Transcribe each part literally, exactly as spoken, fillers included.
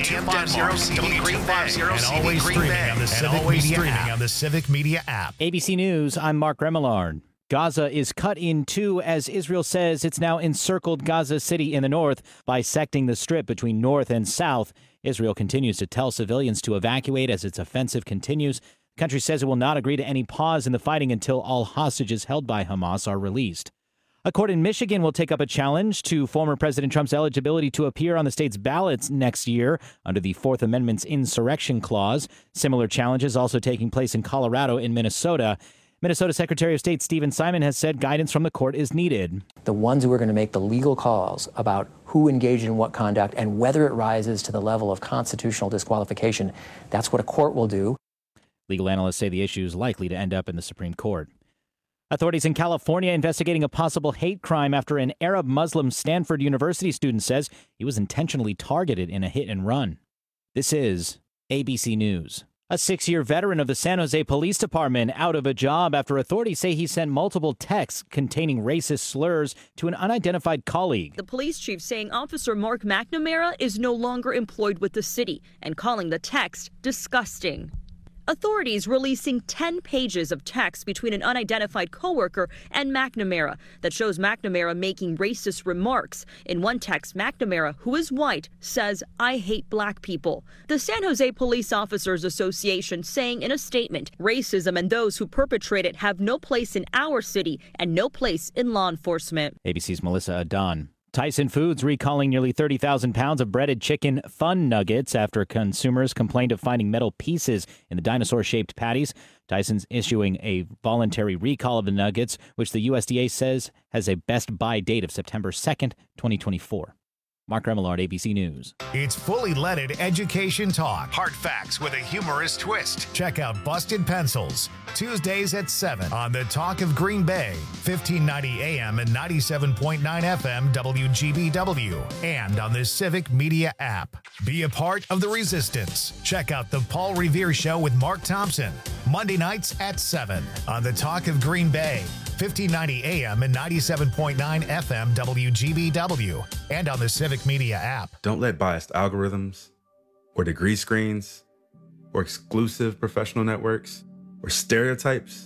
W two fifty C B Green Bay. And always streaming on the Civic Media app. on the Civic Media app. A B C News, I'm Mark Remillard. Gaza is cut in two as Israel says it's now encircled Gaza City in the north, bisecting the strip between north and south. Israel continues to tell civilians to evacuate as its offensive continues. The country says it will not agree to any pause in the fighting until all hostages held by Hamas are released. A court in Michigan will take up a challenge to former President Trump's eligibility to appear on the state's ballots next year under the Fourth Amendment's insurrection clause. Similar challenges also taking place in Colorado and Minnesota. Minnesota Secretary of State Stephen Simon has said guidance from the court is needed. The ones who are going to make the legal calls about who engaged in what conduct and whether it rises to the level of constitutional disqualification, that's what a court will do. Legal analysts say the issue is likely to end up in the Supreme Court. Authorities in California investigating a possible hate crime after an Arab Muslim Stanford University student says he was intentionally targeted in a hit and run. This is A B C News. A six-year veteran of the San Jose Police Department out of a job after authorities say he sent multiple texts containing racist slurs to an unidentified colleague. The police chief saying Officer Mark McNamara is no longer employed with the city and calling the text disgusting. Authorities releasing ten pages of text between an unidentified coworker and McNamara that shows McNamara making racist remarks. In one text, McNamara, who is white, says, "I hate black people." The San Jose Police Officers Association saying in a statement, racism and those who perpetrate it have no place in our city and no place in law enforcement. A B C's Melissa Adon. Tyson Foods recalling nearly thirty thousand pounds of breaded chicken Fun Nuggets after consumers complained of finding metal pieces in the dinosaur-shaped patties. Tyson's issuing a voluntary recall of the nuggets, which the U S D A says has a best-buy date of September second, twenty twenty-four. Mark Remillard, A B C News. It's fully leaded education talk. Hard facts with a humorous twist. Check out Busted Pencils, Tuesdays at seven on the Talk of Green Bay, fifteen ninety A M and ninety-seven point nine F M W G B W, and on the Civic Media app. Be a part of the resistance. Check out the Paul Revere Show with Mark Thompson, Monday nights at seven on the Talk of Green Bay, fifteen ninety A M and ninety-seven point nine F M W G B W, and on the Civic Media app. Don't let biased algorithms or degree screens or exclusive professional networks or stereotypes,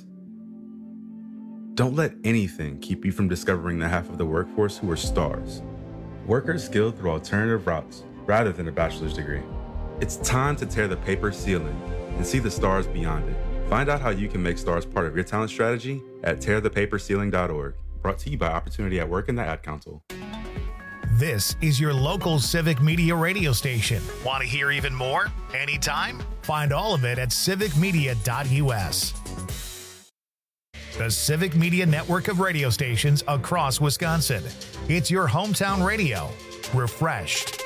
don't let anything keep you from discovering the half of the workforce who are stars. Workers skilled through alternative routes rather than a bachelor's degree. It's time to tear the paper ceiling and see the stars beyond it. Find out how you can make stars part of your talent strategy at tear the paper ceiling dot org. Brought to you by Opportunity at Work and the Ad Council. This is your local Civic Media radio station. Want to hear even more? Anytime? Find all of it at civic media dot U S. The Civic Media network of radio stations across Wisconsin. It's your hometown radio. Refreshed.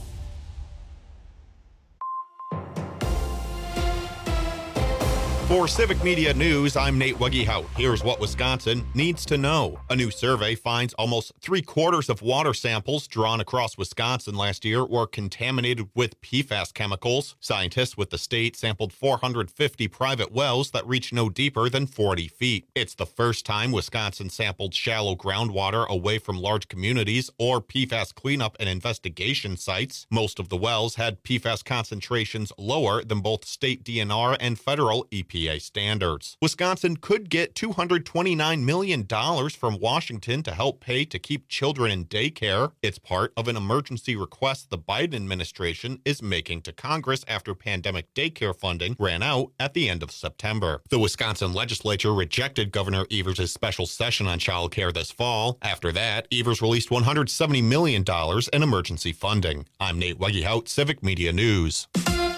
For Civic Media News, I'm Nate Wegehout. Here's what Wisconsin needs to know. A new survey finds almost three quarters of water samples drawn across Wisconsin last year were contaminated with P FAS chemicals. Scientists with the state sampled four hundred fifty private wells that reach no deeper than forty feet. It's the first time Wisconsin sampled shallow groundwater away from large communities or P FAS cleanup and investigation sites. Most of the wells had P FAS concentrations lower than both state D N R and federal E P A standards. Wisconsin could get two hundred twenty-nine million dollars from Washington to help pay to keep children in daycare. It's part of an emergency request the Biden administration is making to Congress after pandemic daycare funding ran out at the end of September. The Wisconsin legislature rejected Governor Evers' special session on child care this fall. After that, Evers released one hundred seventy million dollars in emergency funding. I'm Nate Wegehout, Civic Media News.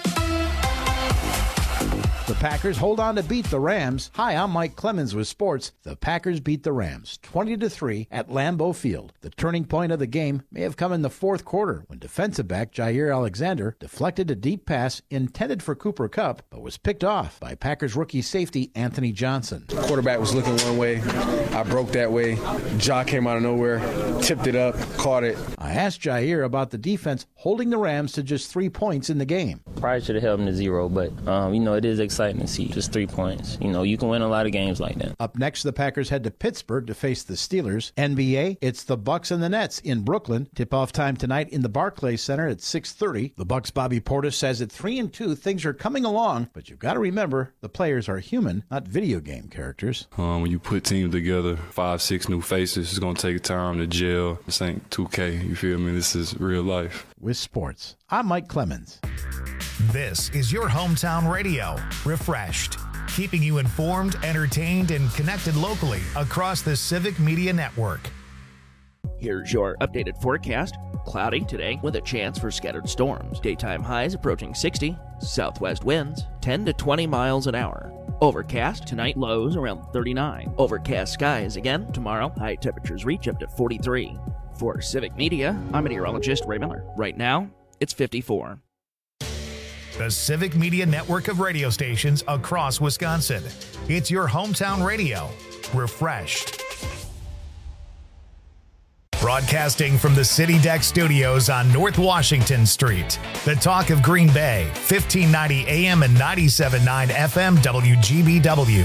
The Packers hold on to beat the Rams. Hi, I'm Mike Clemens with sports. The Packers beat the Rams twenty to three at Lambeau Field. The turning point of the game may have come in the fourth quarter when defensive back Jair Alexander deflected a deep pass intended for Cooper Kupp, but was picked off by Packers rookie safety Anthony Johnson. The quarterback was looking one way. I broke that way. Ja came out of nowhere, tipped it up, caught it. I asked Jair about the defense holding the Rams to just three points in the game. Probably should have held them to zero, but um, you know, it is exciting exciting to see. Just three points. You know, you can win a lot of games like that. Up next, the Packers head to Pittsburgh to face the Steelers. N B A, it's the Bucks and the Nets in Brooklyn. Tip-off time tonight in the Barclays Center at six thirty. The Bucks' Bobby Portis says at three and two, things are coming along, but you've got to remember the players are human, not video game characters. Um, when you put teams together, five, six new faces, it's going to take time to gel. This ain't two K, you feel me? This is real life. With sports, I'm Mike Clemens. This is your hometown radio, Refreshed, keeping you informed, entertained, and connected locally across the Civic Media Network. Here's your updated forecast. Cloudy today with a chance for scattered storms. Daytime highs approaching sixty. Southwest winds ten to twenty miles an hour. Overcast tonight, lows around thirty-nine. Overcast skies again tomorrow. High temperatures reach up to forty-three. For Civic Media, I'm meteorologist Ray Miller. Right now, it's fifty-four. The Civic Media Network of radio stations across Wisconsin. It's your hometown radio, Refreshed. Broadcasting from the City Deck Studios on North Washington Street. The Talk of Green Bay, fifteen ninety A M and ninety-seven point nine F M W G B W.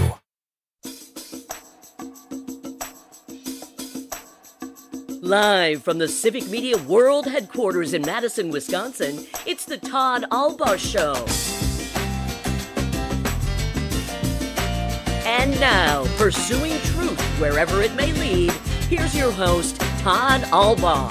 Live from the Civic Media World Headquarters in Madison, Wisconsin, it's the Todd Albaugh Show. And now, pursuing truth wherever it may lead, here's your host, Todd Albaugh.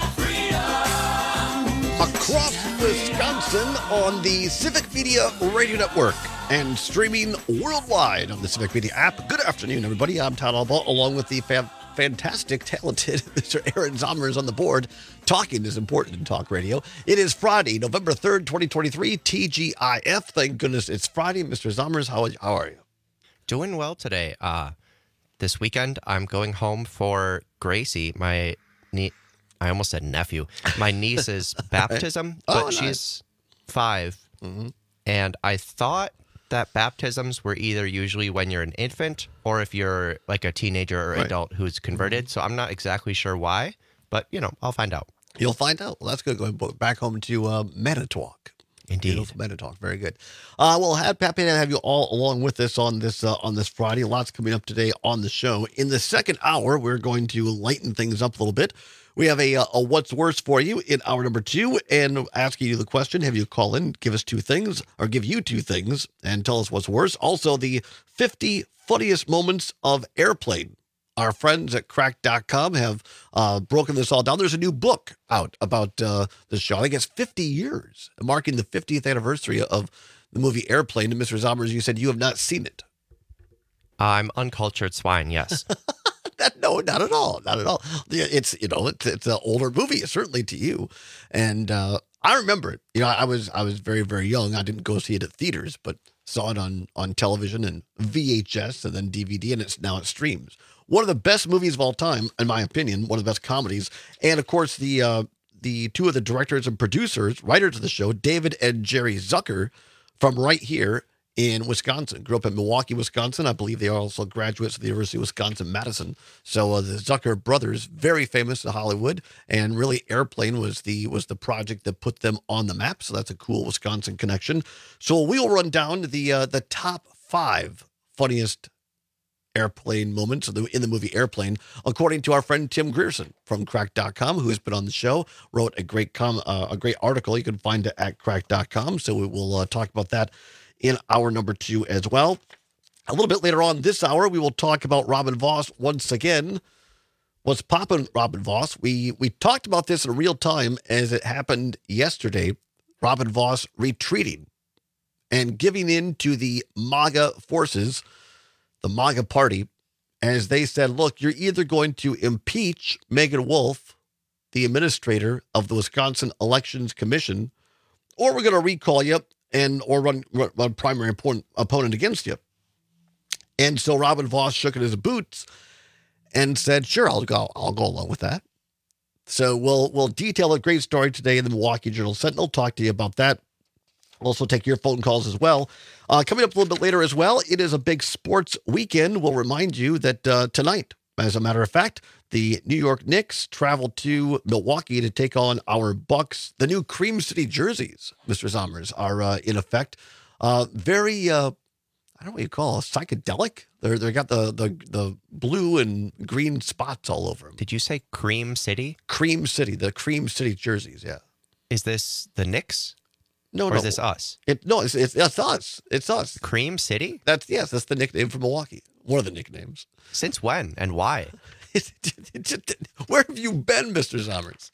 Across Wisconsin on the Civic Media Radio Network and streaming worldwide on the Civic Media app. Good afternoon, everybody. I'm Todd Albaugh, along with the fam- fantastic, talented Mister Aaron Zommers on the board. Talking is important in talk radio. It is Friday, November third, twenty twenty-three, T G I F. Thank goodness it's Friday. Mister Zommers, how, how are you? Doing well today. Uh, this weekend, I'm going home for Gracie, my nie- I almost said nephew, my niece's baptism, but oh, nice. She's five. Mm-hmm. And I thought that baptisms were either usually when you're an infant or if you're like a teenager or Right. adult who's converted. Mm-hmm. So I'm not exactly sure why, but, you know, I'll find out. You'll find out. Well, that's good. Going back home to uh, Manitowoc. Indeed. Beautiful Manitowoc. Very good. Uh, well, happy to have you all along with us on this uh, on this Friday. Lots coming up today on the show. In the second hour, we're going to lighten things up a little bit. We have a, a What's Worse for you in hour number two, and asking you the question, have you call in, give us two things, or give you two things, and tell us what's worse. Also, the fifty funniest moments of Airplane. Our friends at cracked dot com have uh, broken this all down. There's a new book out about uh, the show. I think it's fifty years, marking the fiftieth anniversary of the movie Airplane. And Mister Zommers, you said you have not seen it. I'm uncultured swine, yes. That, no, not at all. Not at all. It's, you know, it's, it's an older movie, certainly to you. And uh, I remember it. You know, I was I was very, very young. I didn't go see it at theaters, but saw it on, on television and V H S and then D V D, and it's now it streams. One of the best movies of all time, in my opinion, one of the best comedies. And, of course, the uh, the two of the directors and producers, writers of the show, David and Jerry Zucker, from right here in Wisconsin. Grew up in Milwaukee, Wisconsin. I believe they are also graduates of the University of Wisconsin-Madison. So uh, the Zucker brothers, very famous in Hollywood, and really Airplane was the was the project that put them on the map. So that's a cool Wisconsin connection. So we'll run down the uh, the top five funniest Airplane moments in the movie Airplane, according to our friend Tim Grierson from cracked dot com, who has been on the show, wrote a great com uh, a great article. You can find it at cracked dot com. So we will uh, talk about that in hour number two as well. A little bit later on this hour, we will talk about Robin Vos once again. What's poppin', Robin Vos? We we talked about this in real time as it happened yesterday. Robin Vos retreating and giving in to the MAGA forces, the MAGA party, as they said, look, you're either going to impeach Megan Wolf, the administrator of the Wisconsin Elections Commission, or we're going to recall you and or run, run primary opponent, opponent against you. And so Robin Vos shook in his boots and said, sure, I'll go, I'll go along with that. So we'll we'll detail a great story today in the Milwaukee Journal Sentinel. Talk to you about that. We'll also take your phone calls as well. Uh, coming up a little bit later as well, it is a big sports weekend. We'll remind you that uh, tonight, as a matter of fact, the New York Knicks travel to Milwaukee to take on our Bucks. The new Cream City jerseys, Mister Zommers, are uh, in effect. Uh, very, uh, I don't know what you call it, psychedelic. They're they got the, the the blue and green spots all over them. Did you say Cream City? Cream City, the Cream City jerseys. Yeah. Is this the Knicks? No, or no. is this us? It no, it's, it's it's us. It's us. Cream City? That's yes. That's the nickname for Milwaukee. One of the nicknames. Since when and why? Where have you been, Mister Sommers?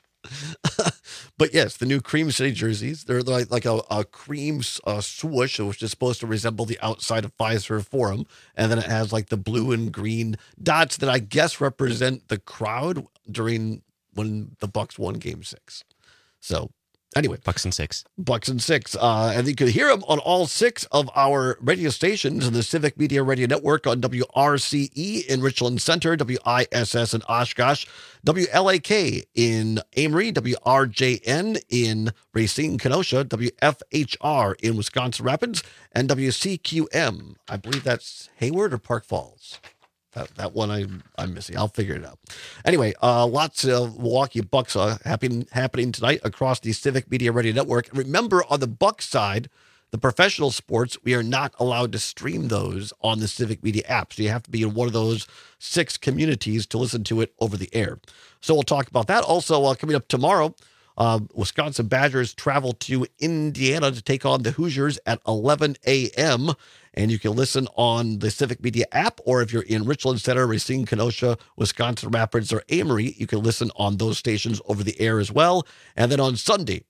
But yes, the new Cream City jerseys, they're like, like a, a cream uh, swoosh, which is supposed to resemble the outside of Fiserv Forum. And then it has like the blue and green dots that I guess represent the crowd during when the Bucks won game six. So anyway. Bucks and six. Bucks and six. Uh, and you could hear them on all six of our radio stations in the Civic Media Radio Network on W R C E in Richland Center, W I S S in Oshkosh, W L A K in Amory, W R J N in Racine, Kenosha, W F H R in Wisconsin Rapids, and W C Q M. I believe that's Hayward or Park Falls. That, that one I, I'm missing. I'll figure it out. Anyway, uh, lots of Milwaukee Bucks uh, happening, happening tonight across the Civic Media Radio Network. And remember, on the Bucks side, the professional sports, we are not allowed to stream those on the Civic Media app. So you have to be in one of those six communities to listen to it over the air. So we'll talk about that. Also, uh, coming up tomorrow, uh, Wisconsin Badgers travel to Indiana to take on the Hoosiers at eleven a.m., and you can listen on the Civic Media app, or if you're in Richland Center, Racine, Kenosha, Wisconsin Rapids, or Amory, you can listen on those stations over the air as well. And then on Sunday,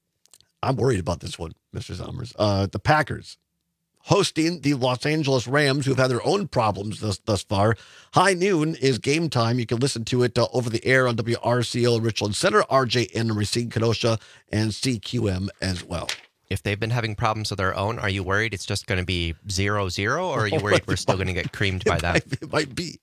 I'm worried about this one, Mister Sommers. Uh, the Packers hosting the Los Angeles Rams, who have had their own problems thus, thus far. High noon is game time. You can listen to it uh, over the air on W R C O in Richland Center, R J N in Racine, Kenosha, and C Q M as well. If they've been having problems of their own, are you worried it's just going to be zero zero, or are you worried we're still going to get creamed by that? It might, it might be.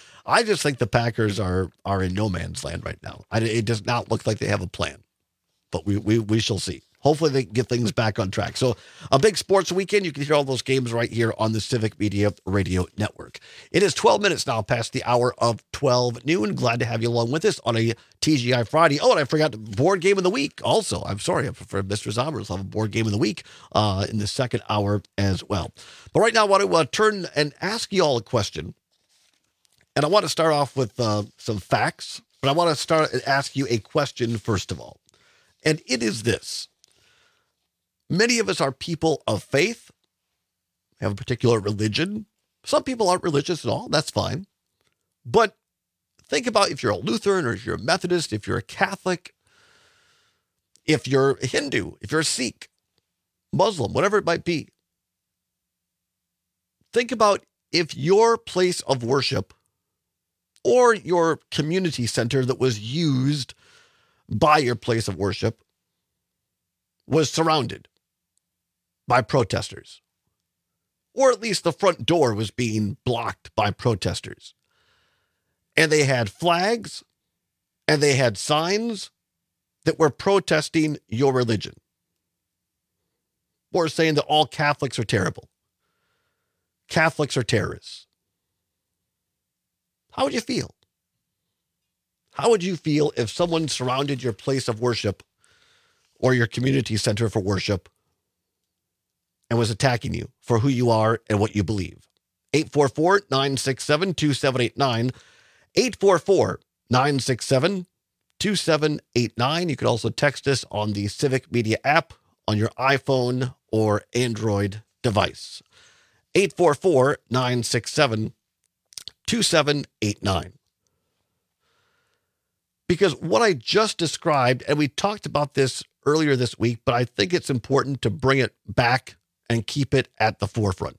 I just think the Packers are are in no man's land right now. I, it does not look like they have a plan, but we we we shall see. Hopefully they get things back on track. So a big sports weekend. You can hear all those games right here on the Civic Media Radio Network. It is twelve minutes now past the hour of twelve noon. Glad to have you along with us on a T G I Friday. Oh, and I forgot the board game of the week also. I'm sorry for Mister Sommers. I'll have a board game of the week uh, in the second hour as well. But right now I want to uh, turn and ask you all a question. And I want to start off with uh, some facts, but I want to start and ask you a question first of all. And it is this. Many of us are people of faith, have a particular religion. Some people aren't religious at all. That's fine. But think about if you're a Lutheran or if you're a Methodist, if you're a Catholic, if you're a Hindu, if you're a Sikh, Muslim, whatever it might be. Think about if your place of worship or your community center that was used by your place of worship was surrounded by protesters, or at least the front door was being blocked by protesters. And they had flags and they had signs that were protesting your religion, or saying that all Catholics are terrible. Catholics are terrorists. How would you feel? How would you feel if someone surrounded your place of worship or your community center for worship and was attacking you for who you are and what you believe? eight four four, nine six seven, two seven eight nine. eight four four, nine six seven, two seven eight nine. You can also text us on the Civic Media app on your iPhone or Android device. eight four four, nine six seven, two seven eight nine. Because what I just described, and we talked about this earlier this week, but I think it's important to bring it back and keep it at the forefront.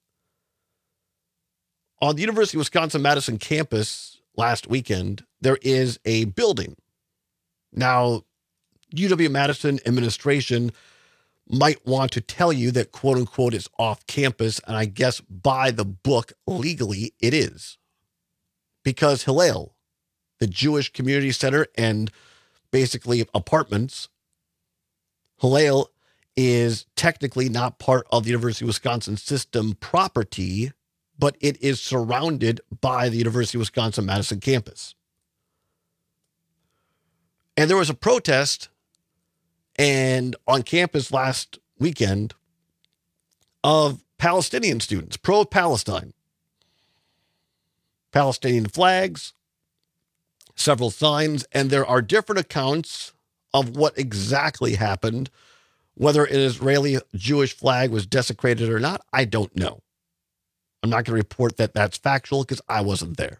On the University of Wisconsin-Madison campus last weekend, there is a building. Now, U W-Madison administration might want to tell you that, quote unquote, it's off campus, and I guess by the book, legally, it is. Because Hillel, the Jewish Community Center and basically apartments, Hillel is technically not part of the University of Wisconsin system property, but it is surrounded by the University of Wisconsin-Madison campus. And there was a protest and on campus last weekend of Palestinian students, pro-Palestine. Palestinian flags, several signs, and there are different accounts of what exactly happened. Whether an Israeli Jewish flag was desecrated or not, I don't know. I'm not going to report that that's factual because I wasn't there.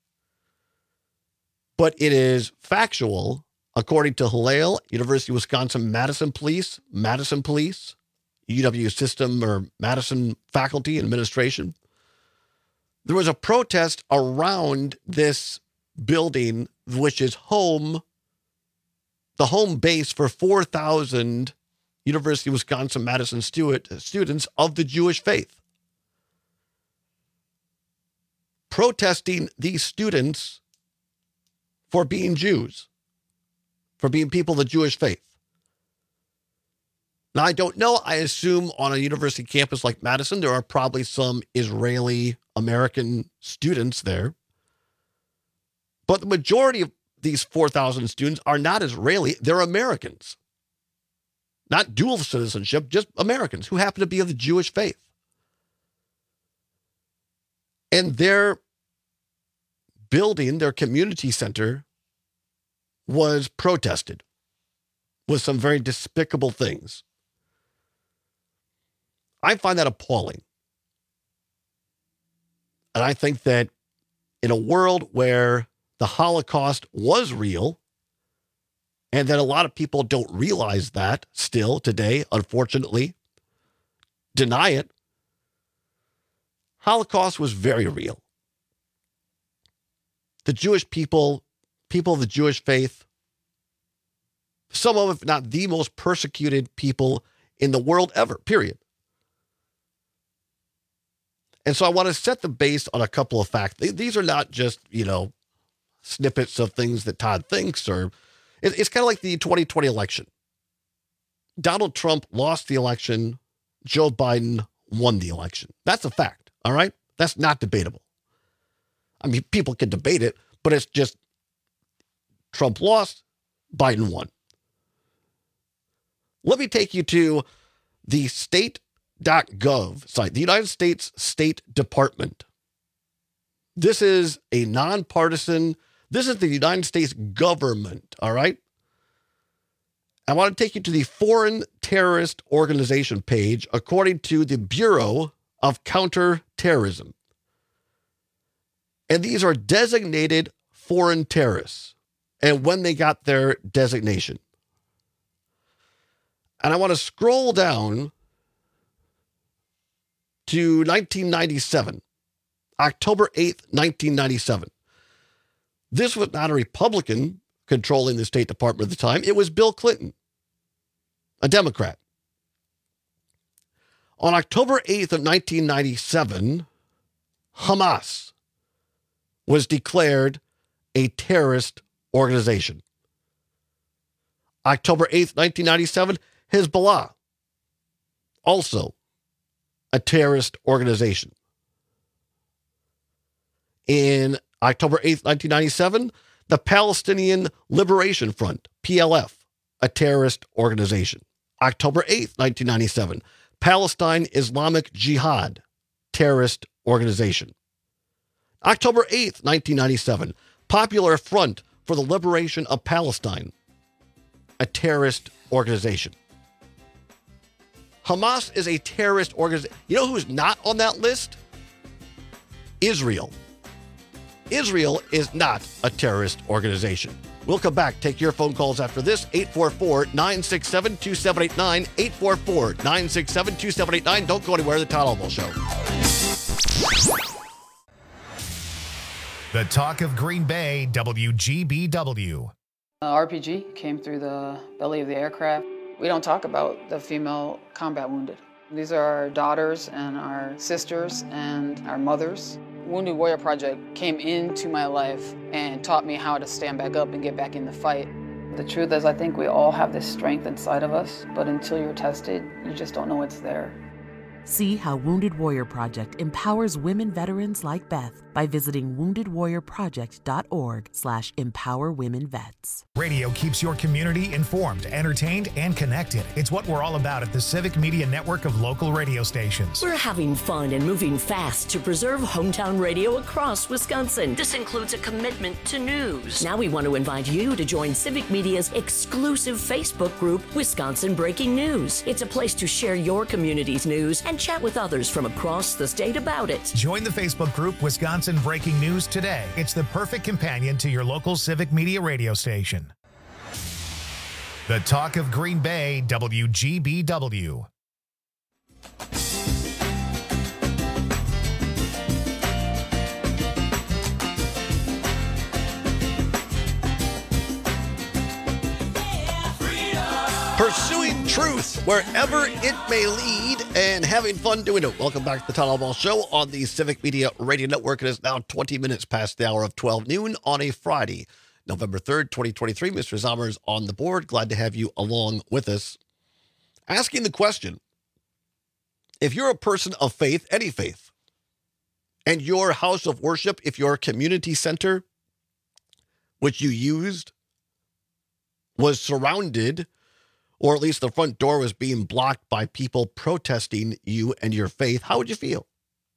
But it is factual, according to Hillel, University of Wisconsin, Madison Police, Madison Police, U W System or Madison Faculty and Administration. There was a protest around this building, which is home, the home base for four thousand University of Wisconsin, Madison student, students of the Jewish faith. Protesting these students for being Jews, for being people of the Jewish faith. Now, I don't know. I assume on a university campus like Madison, there are probably some Israeli American students there. But the majority of these four thousand students are not Israeli. They're Americans. Not dual citizenship, just Americans who happen to be of the Jewish faith. And their building, their community center, was protested with some very despicable things. I find that appalling. And I think that in a world where the Holocaust was real, and that a lot of people don't realize that still today, unfortunately, deny it, Holocaust was very real. The Jewish people, people of the Jewish faith, some of, if not the most persecuted people in the world ever, period. And so I want to set the base on a couple of facts. These are not just, you know, snippets of things that Todd thinks, or it's kind of like the twenty twenty election. Donald Trump lost the election. Joe Biden won the election. That's a fact, all right? That's not debatable. I mean, people can debate it, but it's just Trump lost, Biden won. Let me take you to the state dot gov site, the United States State Department. This is a nonpartisan, this is the United States government, all right? I want to take you to the Foreign Terrorist Organization page, according to the Bureau of Counterterrorism. And these are designated foreign terrorists and when they got their designation. And I want to scroll down to nineteen ninety-seven, October eighth, nineteen ninety-seven. This was not a Republican controlling the State Department at the time. It was Bill Clinton, a Democrat. On October eighth of nineteen ninety-seven, Hamas was declared a terrorist organization. October eighth, nineteen ninety-seven, Hezbollah, also a terrorist organization. In October eighth, nineteen ninety-seven, the Palestinian Liberation Front, P L F, a terrorist organization. October eighth, nineteen ninety-seven, Palestine Islamic Jihad, terrorist organization. October eighth, nineteen ninety-seven, Popular Front for the Liberation of Palestine, a terrorist organization. Hamas is a terrorist organization. You know who's not on that list? Israel. Israel is not a terrorist organization. We'll come back. Take your phone calls after this. eight four four, nine six seven, two seven eight nine. eight four four, nine six seven, two seven eight nine. Don't go anywhere. The Todd Albo Show. The Talk of Green Bay, W G B W. Uh, R P G came through the belly of the aircraft. We don't talk about the female combat wounded. These are our daughters and our sisters and our mothers. Wounded Warrior Project came into my life and taught me how to stand back up and get back in the fight. The truth is, I think we all have this strength inside of us, but until you're tested, you just don't know it's there. See how Wounded Warrior Project empowers women veterans like Beth by visiting wounded warrior project dot org slash empower women vets. Radio keeps your community informed, entertained, and connected. It's what we're all about at the Civic Media Network of local radio stations. We're having fun and moving fast to preserve hometown radio across Wisconsin. This includes a commitment to news. Now we want to invite you to join Civic Media's exclusive Facebook group, Wisconsin Breaking News. It's a place to share your community's news and chat with others from across the state about it. Join the Facebook group Wisconsin Breaking News today. It's the perfect companion to your local Civic Media radio station. The Talk of Green Bay, W G B W. Pursuing truth wherever it may lead and having fun doing it. Welcome back to the Todd Albaugh Show on the Civic Media Radio Network. It is now twenty minutes past the hour of twelve noon on a Friday, November third, twenty twenty-three. Mister Zommers on the board. Glad to have you along with us. Asking the question, if you're a person of faith, any faith, and your house of worship, if your community center, which you used, was surrounded, or at least the front door was being blocked by people protesting you and your faith, how would you feel?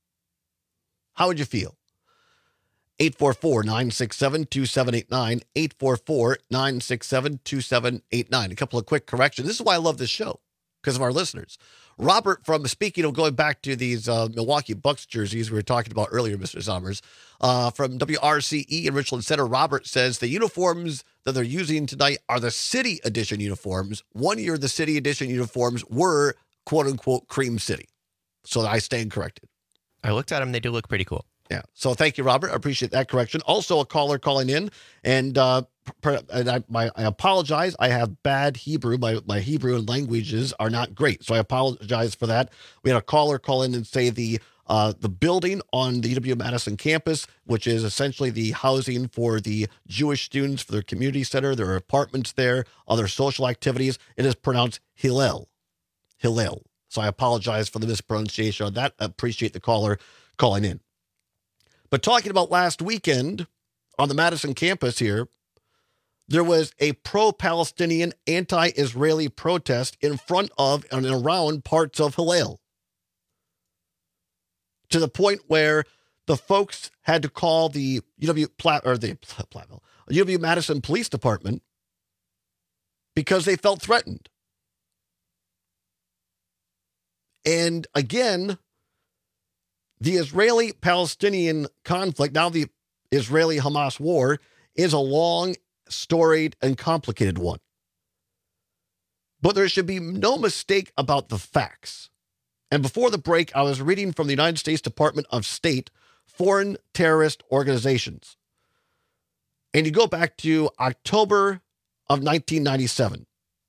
How would you feel? eight four four, nine six seven, two seven eight nine, eight four four, nine six seven, two seven eight nine. A couple of quick corrections. This is why I love this show, because of our listeners. Robert, from speaking of going back to these uh, Milwaukee Bucks jerseys we were talking about earlier, Mister Zommers, uh, from W R C E in Richland Center, Robert says the uniforms that they're using tonight are the City Edition uniforms. One year, the City Edition uniforms were, quote unquote, Cream City. So I stand corrected. I looked at them. They do look pretty cool. Yeah. So thank you, Robert. I appreciate that correction. Also, a caller calling in, and uh, per, and I, my, I apologize. I have bad Hebrew. My my Hebrew and languages are not great, so I apologize for that. We had a caller call in and say the uh, the building on the U W Madison campus, which is essentially the housing for the Jewish students for their community center, their apartments there, other social activities. It is pronounced Hillel, Hillel. So I apologize for the mispronunciation on that. I appreciate the caller calling in. But talking about last weekend on the Madison campus here, there was a pro-Palestinian, anti-Israeli protest in front of and around parts of Hillel, to the point where the folks had to call the U W Platt or the Platteville, U W Madison Police Department because they felt threatened. And again, the Israeli-Palestinian conflict, now the Israeli-Hamas war, is a long, storied, and complicated one. But there should be no mistake about the facts. And before the break, I was reading from the United States Department of State, Foreign Terrorist Organizations. And you go back to October of nineteen ninety-seven,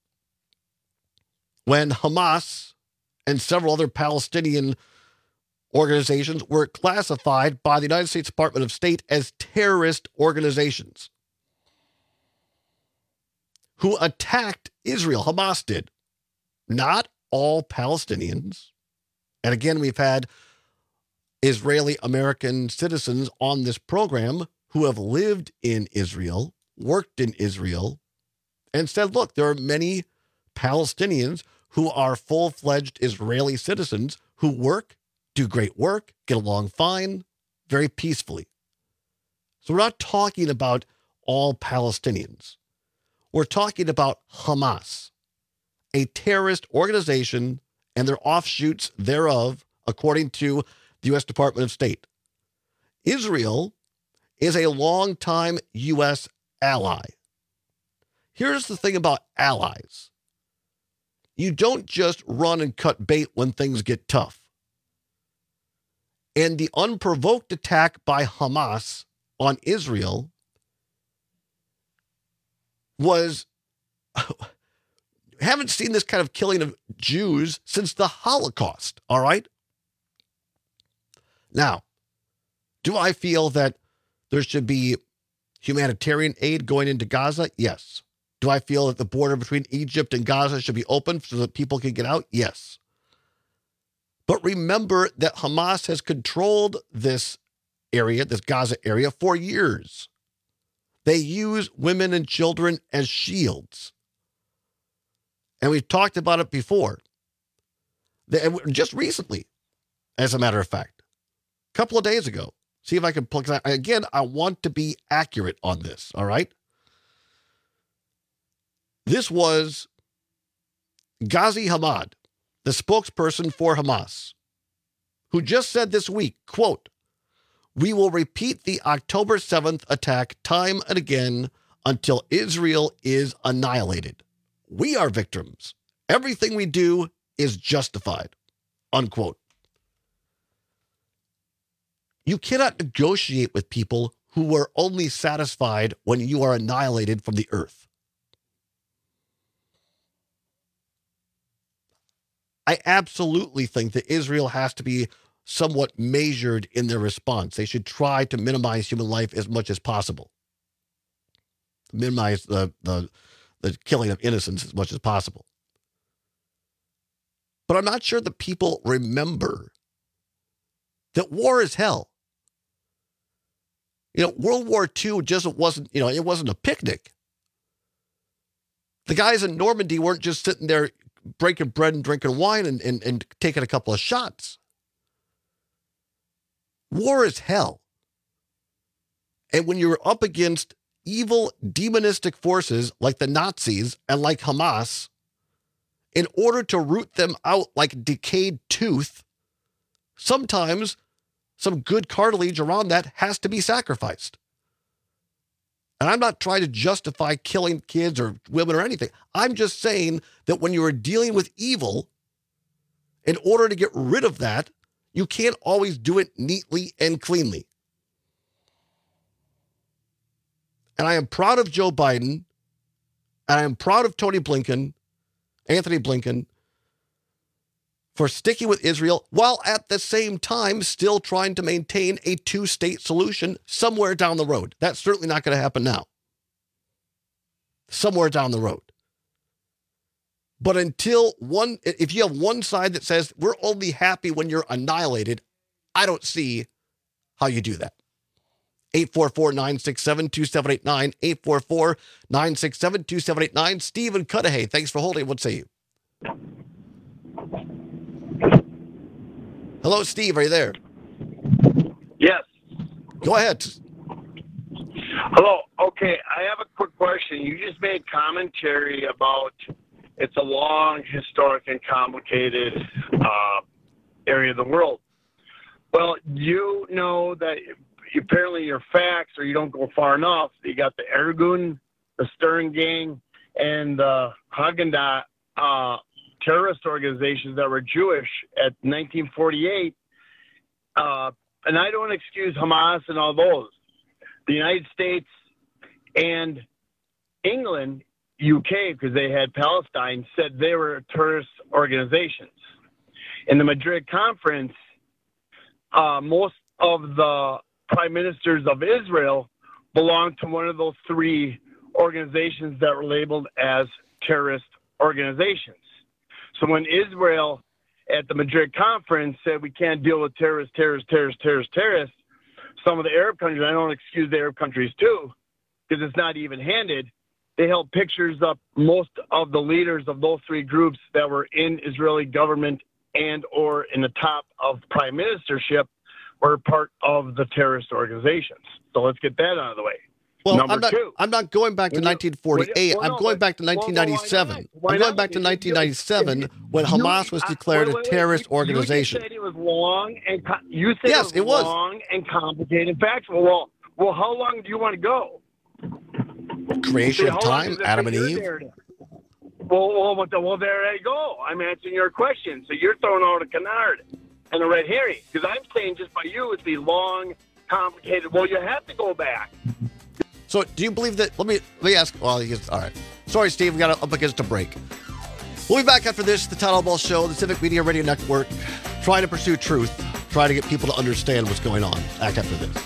when Hamas and several other Palestinian organizations were classified by the United States Department of State as terrorist organizations who attacked Israel. Hamas did. Not all Palestinians. And again, we've had Israeli American citizens on this program who have lived in Israel, worked in Israel, and said, look, there are many Palestinians who are full-fledged Israeli citizens who work, do great work, get along fine, very peacefully. So we're not talking about all Palestinians. We're talking about Hamas, a terrorist organization and their offshoots thereof, according to the U S Department of State. Israel is a longtime U S ally. Here's the thing about allies. You don't just run and cut bait when things get tough. And the unprovoked attack by Hamas on Israel was, haven't seen this kind of killing of Jews since the Holocaust, all right? Now, do I feel that there should be humanitarian aid going into Gaza? Yes. Do I feel that the border between Egypt and Gaza should be open so that people can get out? Yes. But remember that Hamas has controlled this area, this Gaza area, for years. They use women and children as shields. And we've talked about it before. They, just recently, as a matter of fact, a couple of days ago. See if I can plug that. Again, I want to be accurate on this, all right? This was Ghazi Hamad, the spokesperson for Hamas, who just said this week, quote, "We will repeat the October seventh attack time and again until Israel is annihilated. We are victims. Everything we do is justified," unquote. You cannot negotiate with people who are only satisfied when you are annihilated from the earth. I absolutely think that Israel has to be somewhat measured in their response. They should try to minimize human life as much as possible. Minimize the, the, the killing of innocents as much as possible. But I'm not sure that people remember that war is hell. You know, World War Two just wasn't, you know, it wasn't a picnic. The guys in Normandy weren't just sitting there breaking bread and drinking wine and, and, and taking a couple of shots. War is hell. And when you're up against evil, demonistic forces like the Nazis and like Hamas, in order to root them out like decayed tooth, sometimes some good cartilage around that has to be sacrificed. And I'm not trying to justify killing kids or women or anything. I'm just saying that when you are dealing with evil, in order to get rid of that, you can't always do it neatly and cleanly. And I am proud of Joe Biden, and I am proud of Tony Blinken, Anthony Blinken, for sticking with Israel while at the same time still trying to maintain a two-state solution somewhere down the road. That's certainly not going to happen now. Somewhere down the road. But until one, if you have one side that says we're only happy when you're annihilated, I don't see how you do that. eight four four, nine six seven, two seven eight nine, eight four four, nine six seven, two seven eight nine. Steve in Cudahy, thanks for holding. What say you? Hello, Steve. Are you there? Yes. Go ahead. Hello. Okay, I have a quick question. You just made commentary about it's a long, historic, and complicated uh, area of the world. Well, you know that apparently your facts, or you don't go far enough. You got the Ergun, the Stern Gang, and the Haggadah uh, terrorist organizations that were Jewish at nineteen forty-eight. Uh, and I don't excuse Hamas and all those. The United States and England, U K, because they had Palestine, said they were terrorist organizations. In the Madrid conference, uh, most of the prime ministers of Israel belonged to one of those three organizations that were labeled as terrorist organizations. So when Israel at the Madrid conference said we can't deal with terrorists, terrorists, terrorists, terrorists, terrorists, some of the Arab countries, I don't excuse the Arab countries too, because it's not even-handed, they held pictures up most of the leaders of those three groups that were in Israeli government and or in the top of prime ministership were part of the terrorist organizations. So let's get that out of the way. Well, Number I'm not, two. I'm not going back to When you- nineteen forty-eight. well, no, I'm going but- back to nineteen ninety-seven. well, why I'm not? going back to You- nineteen ninety-seven you- when you- Hamas was I- declared wait, a wait, wait. terrorist You- organization. You just said it was long and co- you said Yes, it was, it was. long and complicated factual. Well, well, how long do you want to go? Creation See, of how long time, does it Adam take and your Eve. narrative? Well, well, well, well, there you go. I'm answering your question. So you're throwing out a canard and a red herring because I'm saying just by you it's the long, complicated. Well, you have to go back. So do you believe that? Let me let me ask. Well, he's, all right. Sorry, Steve. We got up against a break. We'll be back after this. The Todd Ball Show, the Civic Media Radio Network, trying to pursue truth, trying to get people to understand what's going on. Back after this.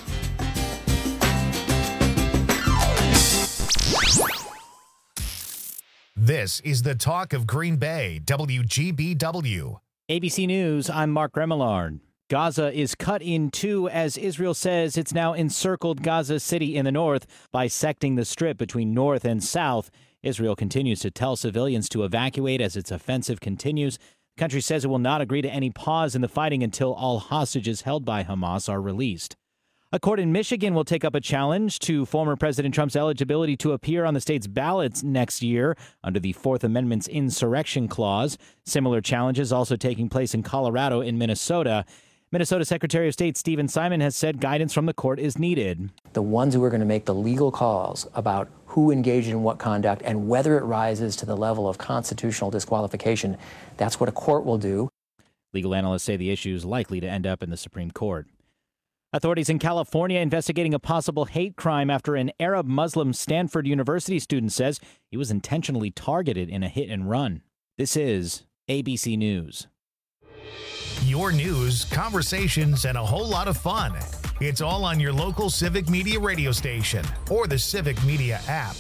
This is the talk of Green Bay, W G B W. A B C News, I'm Mark Remillard. Gaza is cut in two as Israel says it's now encircled Gaza City in the north, bisecting the strip between north and south. Israel continues to tell civilians to evacuate as its offensive continues. The country says it will not agree to any pause in the fighting until all hostages held by Hamas are released. A court in Michigan will take up a challenge to former President Trump's eligibility to appear on the state's ballots next year under the Fourth Amendment's insurrection clause. Similar challenges also taking place in Colorado and Minnesota. Minnesota Secretary of State Stephen Simon has said guidance from the court is needed. The ones who are going to make the legal calls about who engaged in what conduct and whether it rises to the level of constitutional disqualification, that's what a court will do. Legal analysts say the issue is likely to end up in the Supreme Court. Authorities in California investigating a possible hate crime after an Arab Muslim Stanford University student says he was intentionally targeted in a hit and run. This is A B C News. Your news, conversations, and a whole lot of fun. It's all on your local Civic Media radio station or the Civic Media app.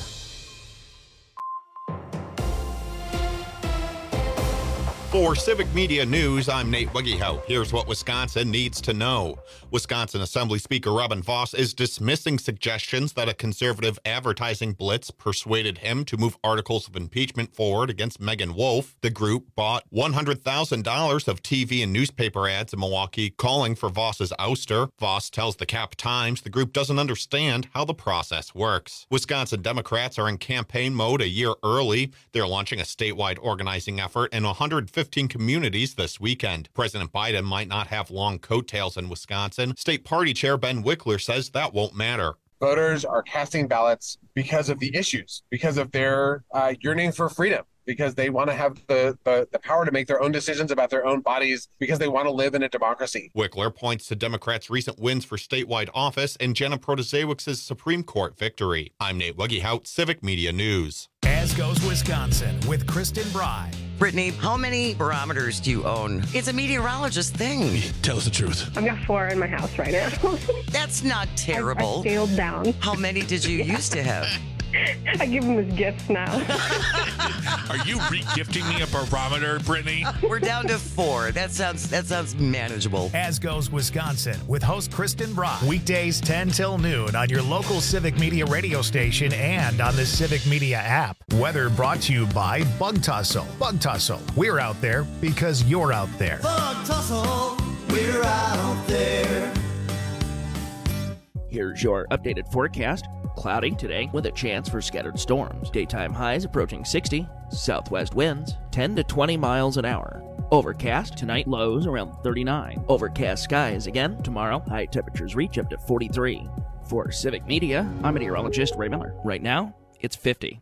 For Civic Media News, I'm Nate Wiggyhout. Here's what Wisconsin needs to know. Wisconsin Assembly Speaker Robin Vos is dismissing suggestions that a conservative advertising blitz persuaded him to move articles of impeachment forward against Megan Wolfe. The group bought one hundred thousand dollars of T V and newspaper ads in Milwaukee calling for Vos's ouster. Vos tells the Cap Times the group doesn't understand how the process works. Wisconsin Democrats are in campaign mode a year early. They're launching a statewide organizing effort in one hundred fifteen communities this weekend. President Biden might not have long coattails in Wisconsin. State Party Chair Ben Wickler says that won't matter. Voters are casting ballots because of the issues, because of their uh, yearning for freedom, because they want to have the, the, the power to make their own decisions about their own bodies, because they want to live in a democracy. Wickler points to Democrats' recent wins for statewide office and Jenna Protasiewicz's Supreme Court victory. I'm Nate Wiggyhout, Civic Media News. As goes Wisconsin with Kristen Bry. Brittany, how many barometers do you own? It's a meteorologist thing. Tell us the truth. I've got four in my house right now. That's not terrible. I, I scaled down. How many did you used to have? I give them as gifts now. Are you re-gifting me a barometer, Brittany? We're down to four. That sounds that sounds manageable. As goes Wisconsin with host Kristen Bry. Weekdays ten till noon on your local Civic Media radio station and on the Civic Media app. Weather brought to you by Bug Tussle. Bug Tussle. We're out there because you're out there. Bug Tussle. We're out there. Here's your updated forecast. Cloudy today with a chance for scattered storms. Daytime highs approaching sixty. Southwest winds ten to twenty miles an hour. Overcast tonight, lows around thirty-nine. Overcast skies again tomorrow. High temperatures reach up to forty-three. For Civic Media, I'm meteorologist Ray Miller. Right now, it's fifty.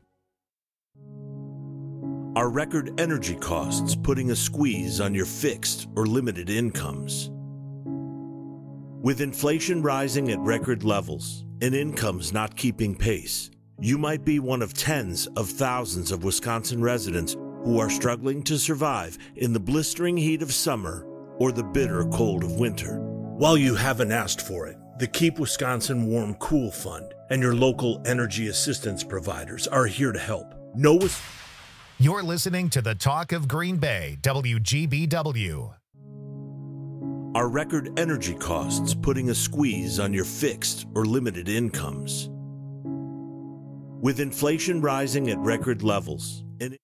Are record energy costs putting a squeeze on your fixed or limited incomes? With inflation rising at record levels and incomes not keeping pace, you might be one of tens of thousands of Wisconsin residents who are struggling to survive in the blistering heat of summer or the bitter cold of winter. While you haven't asked for it, the Keep Wisconsin Warm Cool Fund and your local energy assistance providers are here to help. No Wis- You're listening to the Talk of Green Bay, W G B W. Are record energy costs putting a squeeze on your fixed or limited incomes? With inflation rising at record levels and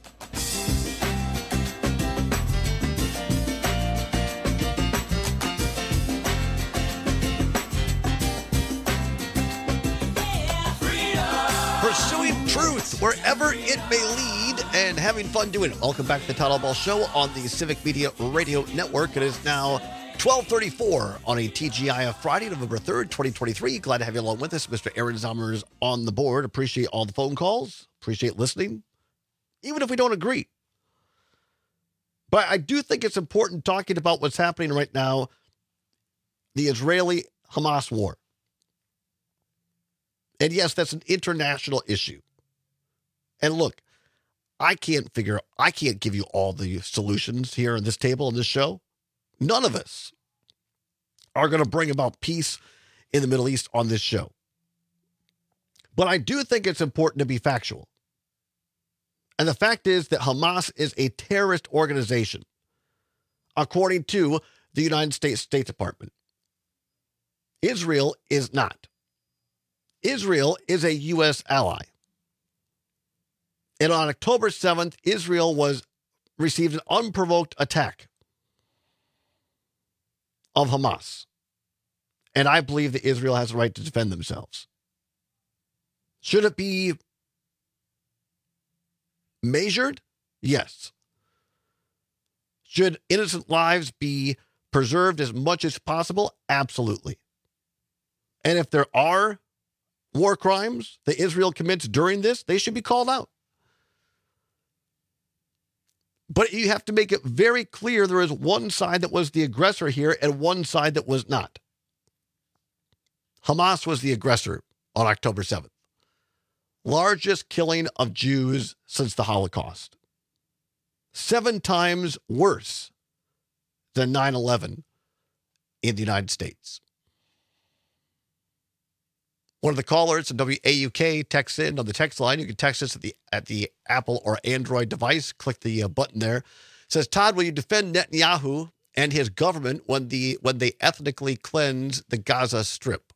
Pursuing truth wherever it may lead and having fun doing it. Welcome back to the Todd Ball Show on the Civic Media Radio Network. It is now twelve thirty-four on a T G I F Friday, November third, twenty twenty-three. Glad to have you along with us. Mister Aaron Zommer's on the board. Appreciate all the phone calls. Appreciate listening, even if we don't agree. But I do think it's important talking about what's happening right now, the Israeli-Hamas war. And yes, that's an international issue. And look, I can't figure, I can't give you all the solutions here on this table, on this show. None of us are going to bring about peace in the Middle East on this show. But I do think it's important to be factual. And the fact is that Hamas is a terrorist organization. according to the United States State Department. Israel is not. Israel is a U S ally. And on October seventh, Israel was received an unprovoked attack of Hamas. And I believe that Israel has the right to defend themselves. Should it be measured? Yes. Should innocent lives be preserved as much as possible? Absolutely. And if there are war crimes that Israel commits during this, they should be called out. But you have to make it very clear there is one side that was the aggressor here and one side that was not. Hamas was the aggressor on October seventh. Largest killing of Jews since the Holocaust. Seven times worse than nine eleven in the United States. One of the callers at W A U K texts in on the text line. You can text us at the at the Apple or Android device. Click the uh, button there. It says, Todd, will you defend Netanyahu and his government when the when they ethnically cleanse the Gaza Strip?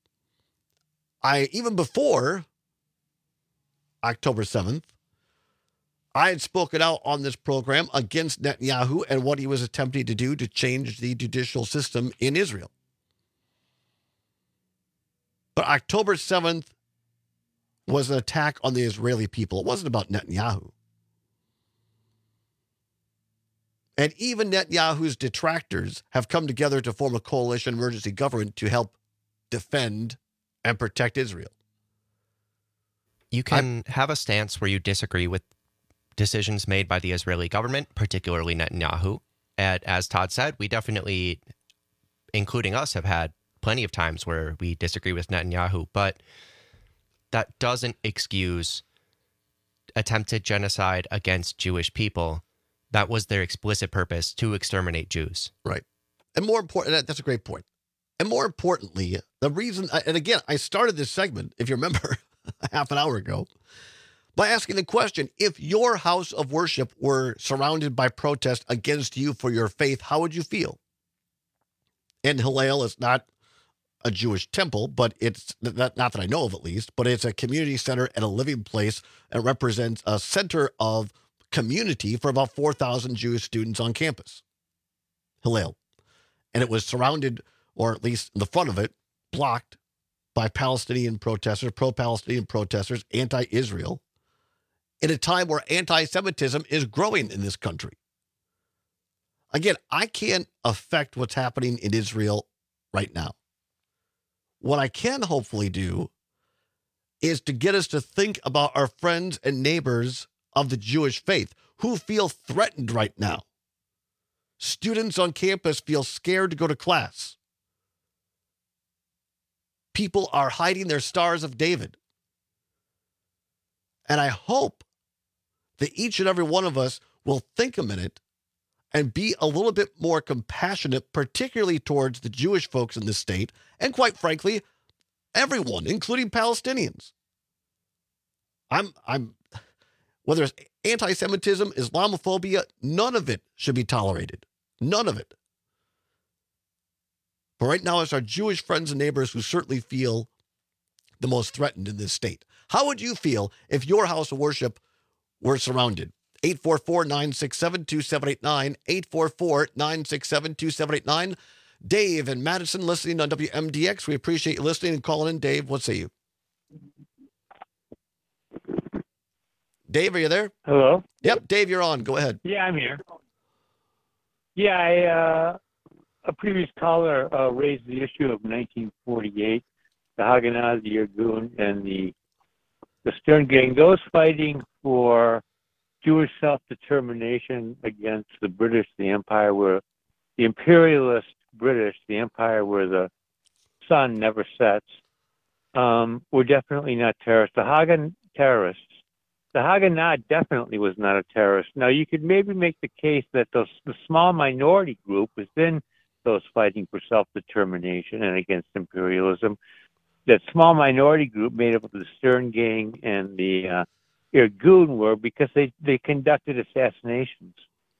I even before October seventh, I had spoken out on this program against Netanyahu and what he was attempting to do to change the judicial system in Israel. But October seventh was an attack on the Israeli people. It wasn't about Netanyahu. And even Netanyahu's detractors have come together to form a coalition emergency government to help defend and protect Israel. You can I, have a stance where you disagree with decisions made by the Israeli government, particularly Netanyahu. And as Todd said, we definitely, including us, have had plenty of times where we disagree with Netanyahu, but that doesn't excuse attempted genocide against Jewish people. That was their explicit purpose, to exterminate Jews. Right. And more important, that's a great point. And more importantly, the reason, and again, I started this segment, if you remember, half an hour ago, by asking the question, if your house of worship were surrounded by protest against you for your faith, how would you feel? And Hillel is not a Jewish temple, but it's not, not that I know of at least, but it's a community center and a living place. It represents a center of community for about four thousand Jewish students on campus. Hillel. And it was surrounded, or at least in the front of it, blocked by Palestinian protesters, pro-Palestinian protesters, anti-Israel, in a time where anti-Semitism is growing in this country. Again, I can't affect what's happening in Israel right now. What I can hopefully do is to get us to think about our friends and neighbors of the Jewish faith who feel threatened right now. Students on campus feel scared to go to class. People are hiding their Stars of David. And I hope that each and every one of us will think a minute and be a little bit more compassionate, particularly towards the Jewish folks in this state, and quite frankly, everyone, including Palestinians. I'm, I'm, whether it's anti-Semitism, Islamophobia, none of it should be tolerated. None of it. But right now, it's our Jewish friends and neighbors who certainly feel the most threatened in this state. How would you feel if your house of worship were surrounded? eight four four, nine six seven, two seven eight nine, eight four four, nine six seven, two seven eight nine. Dave and Madison listening on W M D X. We appreciate you listening and calling in. Dave, what say you? Dave, are you there? Hello? Yep, Dave, you're on. Go ahead. Yeah, I'm here. Yeah, I, uh, a previous caller uh, raised the issue of nineteen forty-eight, the Haganah, the Irgun, and the, the Stern Gang, those fighting for Jewish self-determination against the British, the Empire, where the imperialist British, the Empire where the sun never sets, um, were definitely not terrorists. The Hagan terrorists, the Haganah definitely was not a terrorist. Now, you could maybe make the case that those, the small minority group within those fighting for self-determination and against imperialism, that small minority group made up of the Stern Gang and the uh, Irgun were because they, they conducted assassinations.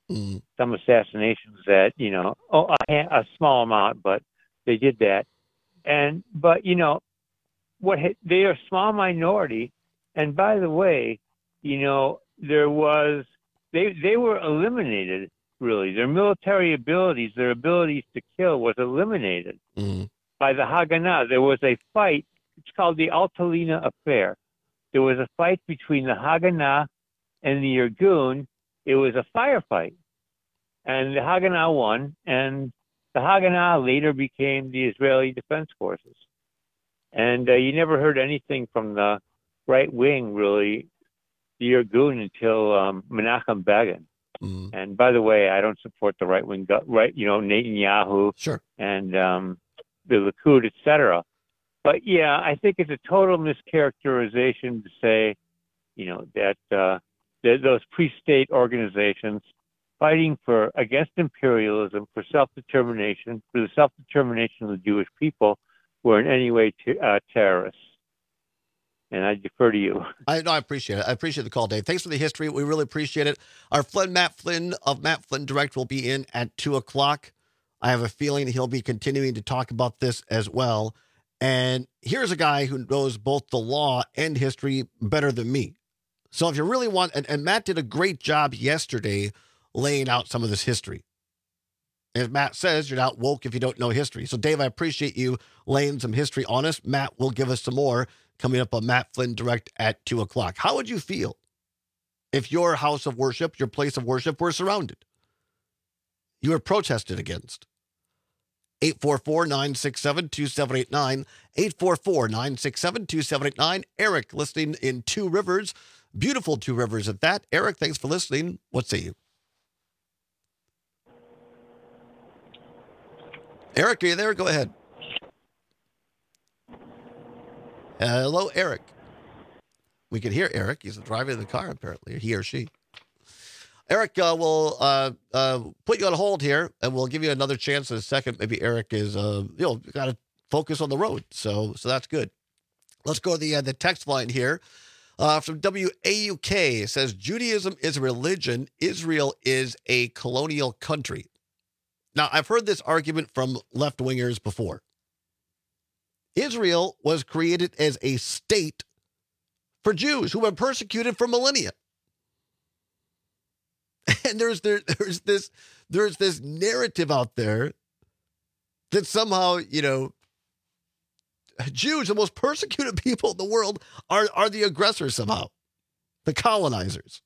Mm. some assassinations that, you know, oh, a, a small amount, but they did that. And, but, you know, what they are a small minority. And by the way, you know, there was, they, they were eliminated, really. Their military abilities, their abilities to kill was eliminated mm. by the Haganah. There was a fight. It's called the Altalena Affair. There was a fight between the Haganah and the Irgun. It was a firefight. And the Haganah won. And the Haganah later became the Israeli Defense Forces. And uh, you never heard anything from the right wing, really, the Irgun, until um, Menachem Begin. Mm. And by the way, I don't support the right wing, right? You know, Netanyahu, sure, and um, the Likud, et cetera. But yeah, I think it's a total mischaracterization to say, you know, that uh, that those pre-state organizations fighting for against imperialism, for self-determination, for the self-determination of the Jewish people, were in any way t- uh, terrorists. And I defer to you. I no, I appreciate it. I appreciate the call, Dave. Thanks for the history. We really appreciate it. Our friend Matt Flynn of Matt Flynn Direct will be in at two o'clock. I have a feeling he'll be continuing to talk about this as well. And here's a guy who knows both the law and history better than me. So if you really want, and, and Matt did a great job yesterday laying out some of this history. As Matt says, you're not woke if you don't know history. So, Dave, I appreciate you laying some history on us. Matt will give us some more coming up on Matt Flynn Direct at two o'clock. How would you feel if your house of worship, your place of worship, were surrounded? You were protested against. eight four four, nine six seven, two seven eight nine. eight four four, nine six seven, two seven eight nine. Eric, listening in Two Rivers. Beautiful Two Rivers at that. Eric, thanks for listening. What say you? Eric, are you there? Go ahead. Hello, Eric. We can hear Eric. He's driving the car, apparently, he or she. Eric, uh, we'll uh, uh, put you on hold here, and we'll give you another chance in a second. Maybe Eric is, uh, you know, got to focus on the road, so so that's good. Let's go to the uh, the text line here uh, from W A U K. It says, Judaism is a religion. Israel is a colonial country. Now, I've heard this argument from left-wingers before. Israel was created as a state for Jews who were persecuted for millennia. And there's there, there's this there's this narrative out there that somehow, you know, Jews, the most persecuted people in the world, are, are the aggressors somehow, the colonizers.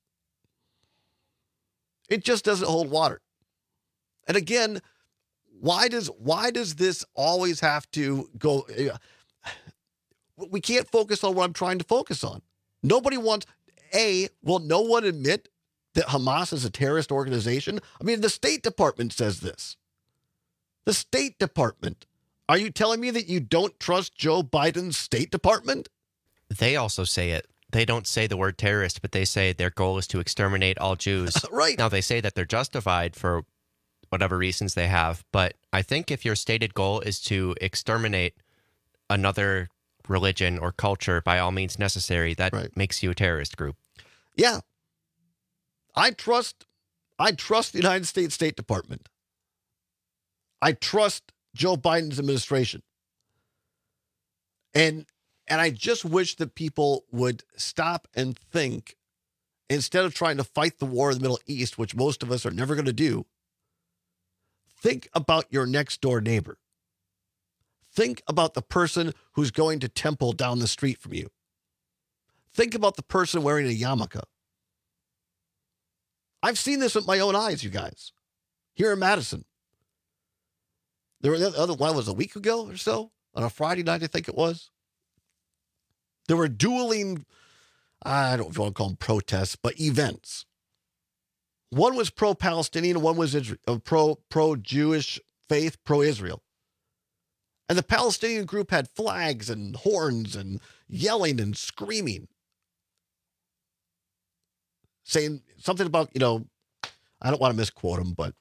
It just doesn't hold water. And again, why does why does this always have to go? We can't focus on what I'm trying to focus on. Nobody wants, A, will no one admit that Hamas is a terrorist organization? I mean, the State Department says this. The State Department. Are you telling me that you don't trust Joe Biden's State Department? They also say it. They don't say the word terrorist, but they say their goal is to exterminate all Jews. Right. Now, they say that they're justified for whatever reasons they have. But I think if your stated goal is to exterminate another religion or culture by all means necessary, that right. makes you a terrorist group. Yeah. I trust, I trust the United States State Department. I trust Joe Biden's administration. And, and I just wish that people would stop and think, instead of trying to fight the war in the Middle East, which most of us are never going to do, think about your next door neighbor. Think about the person who's going to temple down the street from you. Think about the person wearing a yarmulke. I've seen this with my own eyes, you guys. Here in Madison. There were the other one was a week ago or so, on a Friday night, I think it was. There were dueling, I don't know if you want to call them protests, but events. One was pro-Palestinian, one was Israel, pro, pro-Jewish faith, pro-Israel. And the Palestinian group had flags and horns and yelling and screaming. Saying something about, you know, I don't want to misquote them, but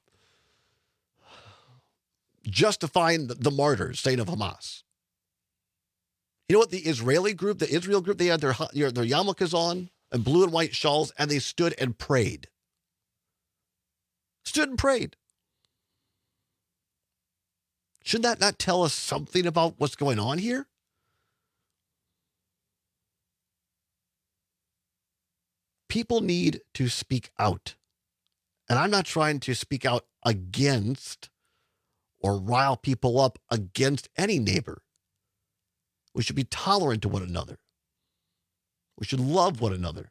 justifying the, the martyrs, saying of Hamas. You know what? The Israeli group, the Israel group, they had their, their, their yarmulkes on and blue and white shawls, and they stood and prayed. stood and prayed. Should that not tell us something about what's going on here? People need to speak out. And I'm not trying to speak out against or rile people up against any neighbor. We should be tolerant to one another. We should love one another.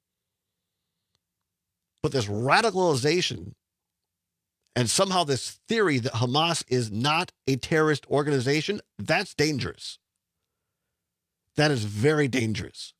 But this radicalization and somehow this theory that Hamas is not a terrorist organization, that's dangerous. That is very dangerous.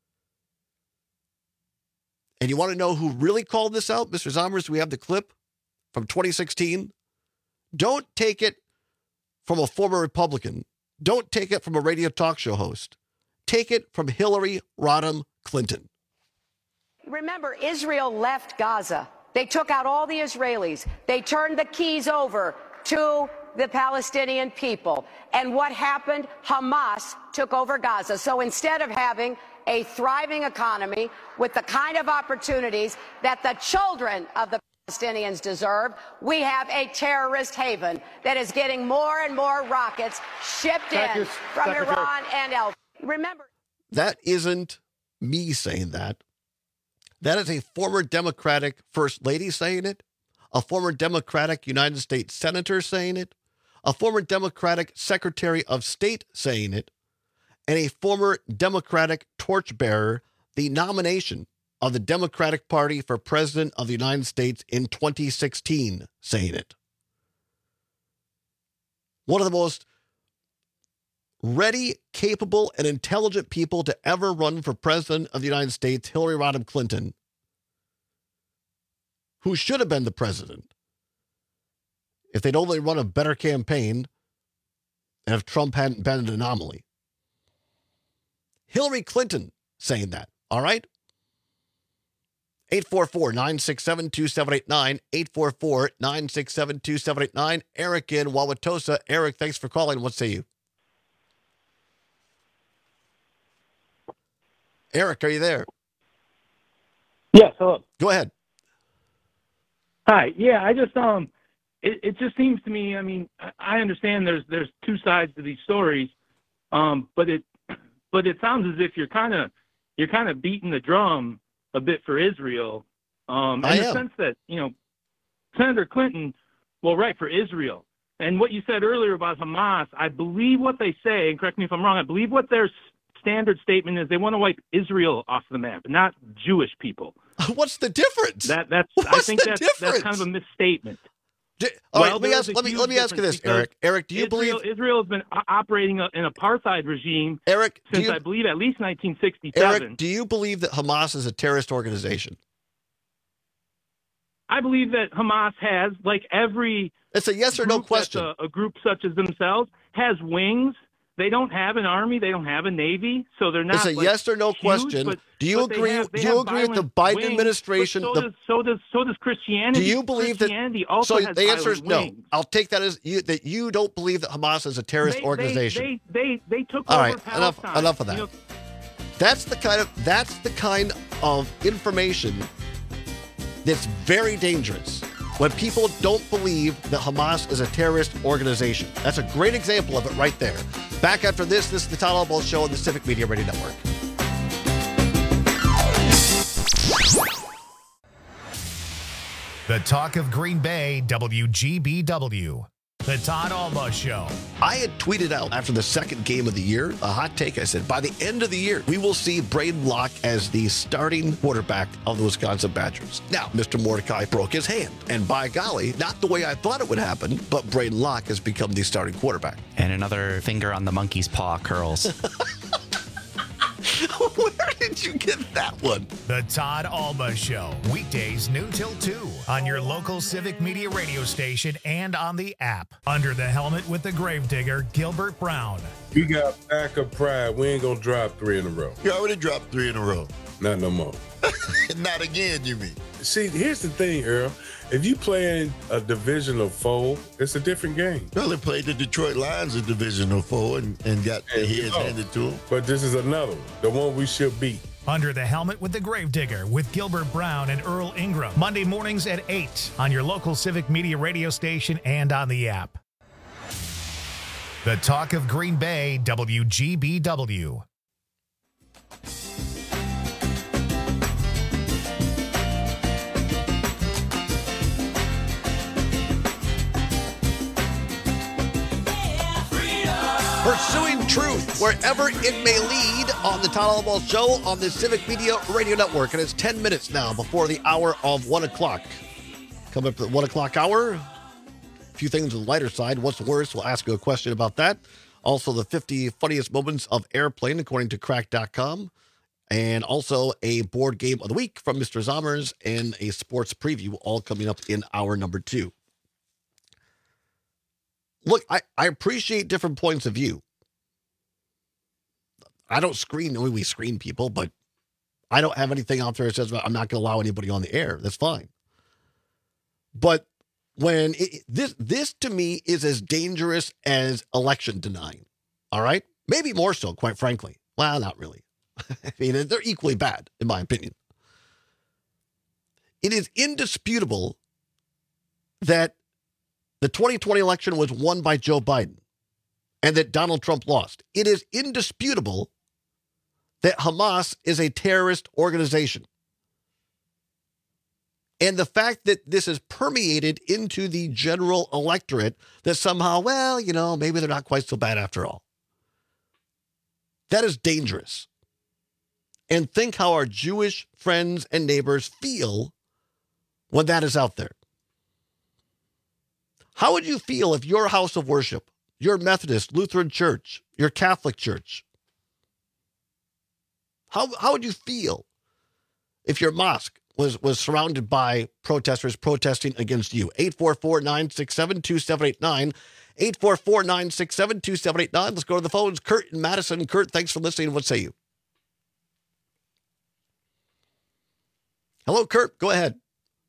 And you want to know who really called this out? Mister Zomers, we have the clip from twenty sixteen. Don't take it from a former Republican. Don't take it from a radio talk show host. Take it from Hillary Rodham Clinton. Remember, Israel left Gaza. They took out all the Israelis. They turned the keys over to the Palestinian people. And what happened? Hamas took over Gaza. So instead of having a thriving economy with the kind of opportunities that the children of the Palestinians deserve, we have a terrorist haven that is getting more and more rockets shipped Thank in you, from Secretary. Iran and elsewhere. Remember, That isn't me saying that. That is a former Democratic First Lady saying it, a former Democratic United States Senator saying it, a former Democratic Secretary of State saying it, and a former Democratic torchbearer, the nomination of the Democratic Party for President of the United States in twenty sixteen, saying it. One of the most ready, capable, and intelligent people to ever run for President of the United States, Hillary Rodham Clinton, who should have been the president if they'd only run a better campaign and if Trump hadn't been an anomaly. Hillary Clinton saying that, all right? eight four four, nine six seven, two seven eight nine, eight four four, nine six seven, two seven eight nine. Eric in Wauwatosa. Eric, thanks for calling. What say you? Eric, are you there? Yes, hello. Go ahead. Hi. Yeah, I just um, it, it just seems to me. I mean, I- I understand there's there's two sides to these stories, um, but it but it sounds as if you're kind of you're kind of beating the drum a bit for Israel, um, in I the am. sense that you know Senator Clinton will write for Israel, and what you said earlier about Hamas, I believe what they say, and correct me if I'm wrong. I believe what their s- standard statement is they want to wipe Israel off the map, not Jewish people. What's the difference? That that's I What's think the that's that's difference? kind of a misstatement. All right, Well, let me there ask. is a Let me huge let me ask you difference this, because Eric. Eric, do you Israel, believe? Israel has been o- operating a, an apartheid regime Eric, do since you- I believe at least nineteen sixty-seven. Eric, do you believe that Hamas is a terrorist organization? I believe that Hamas has, like every it's a yes or no group that's question. A, a group such as themselves has wings. They don't have an army. They don't have a navy, so they're not. It's a like, yes or no huge, question. but- Do you but they agree? have- they do you have agree with the violent Biden wings, administration? but the- So does so does so does Christianity. do you believe that? Christianity also So has the answer is violent no. wings. I'll take that as you that you don't believe that Hamas is a terrorist They- organization. They, they, they, they took All over right, enough Palestine. enough of that. You know, That's the kind of that's the kind of information that's very dangerous when people don't believe that Hamas is a terrorist organization. That's a great example of it right there. Back after this, this is the Todd Albaugh Show on the Civic Media Radio Network. The talk of Green Bay, W G B W. The Todd Albaugh Show. I had tweeted out after the second game of the year, a hot take. I said, by the end of the year, we will see Braden Locke as the starting quarterback of the Wisconsin Badgers. Now, Mister Mordecai broke his hand. And by golly, not the way I thought it would happen, but Braden Locke has become the starting quarterback. And another finger on the monkey's paw curls. Where did you get that one? The Todd Albaugh Show. Weekdays noon till two on your local Civic Media radio station and on the app. Under the helmet with the gravedigger, Gilbert Brown. We got backup pride. We ain't gonna drop three in a row. You already dropped three in a row. Not no more. Not again, you mean? See, here's the thing, Earl. If you play in a divisional foe, it's a different game. Well, they played the Detroit Lions in divisional four and, and got their heads handed to them. But this is another one, the one we should beat. Under the Helmet with the Gravedigger with Gilbert Brown and Earl Ingram. Monday mornings at eight on your local Civic Media radio station and on the app. The Talk of Green Bay, W G B W. Pursuing truth wherever it may lead on the Todd Alamo Show on the Civic Media Radio Network. And it's ten minutes now before the hour of one o'clock. Coming up at the one o'clock hour, a few things on the lighter side. What's worse? We'll ask you a question about that. Also, the fifty funniest moments of airplane, according to crack dot com. And also a board game of the week from Mister Zommers and a sports preview, all coming up in hour number two. Look, I, I appreciate different points of view. I don't screen, we screen people, but I don't have anything out there that says I'm not going to allow anybody on the air. That's fine. But when it, this, this to me is as dangerous as election denying. All right? Maybe more so, quite frankly. Well, not really. I mean, they're equally bad, in my opinion. It is indisputable that the twenty twenty election was won by Joe Biden and that Donald Trump lost. It is indisputable that Hamas is a terrorist organization. And the fact that this is permeated into the general electorate that somehow, well, you know, maybe they're not quite so bad after all. That is dangerous. And think how our Jewish friends and neighbors feel when that is out there. How would you feel if your house of worship, your Methodist, Lutheran church, your Catholic church, how how would you feel if your mosque was, was surrounded by protesters protesting against you? eight four four, nine six seven, two seven eight nine. eight four four, nine six seven, two seven eight nine. Let's go to the phones. Kurt and Madison. Kurt, thanks for listening. What say you? Hello, Kurt. Go ahead.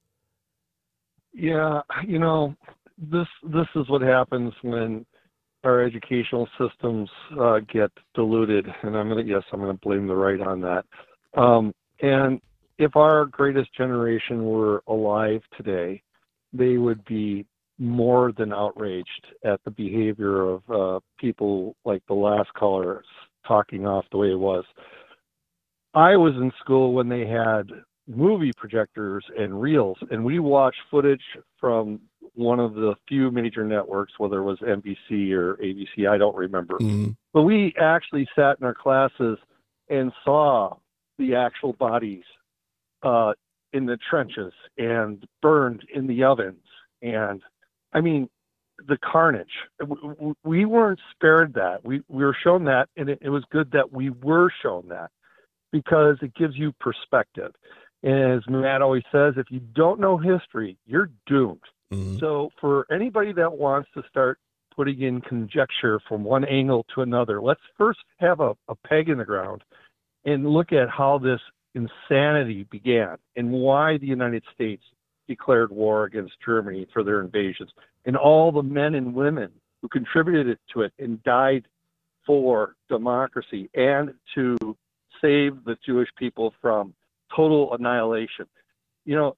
Yeah, you know, this this is what happens when our educational systems uh, get diluted, and I'm gonna yes, I'm gonna blame the right on that. Um, and if our greatest generation were alive today, they would be more than outraged at the behavior of uh, people like the last caller talking off the way it was. I was in school when they had movie projectors and reels, and we watched footage from one of the few major networks, whether it was N B C or A B C, I don't remember. Mm-hmm. But we actually sat in our classes and saw the actual bodies uh, in the trenches and burned in the ovens. And I mean, the carnage. We weren't spared that. We, we were shown that, and it, it was good that we were shown that because it gives you perspective. And as Matt always says, if you don't know history, you're doomed. Mm-hmm. So for anybody that wants to start putting in conjecture from one angle to another, let's first have a, a peg in the ground and look at how this insanity began and why the United States declared war against Germany for their invasions, and all the men and women who contributed to it and died for democracy and to save the Jewish people from total annihilation. You know,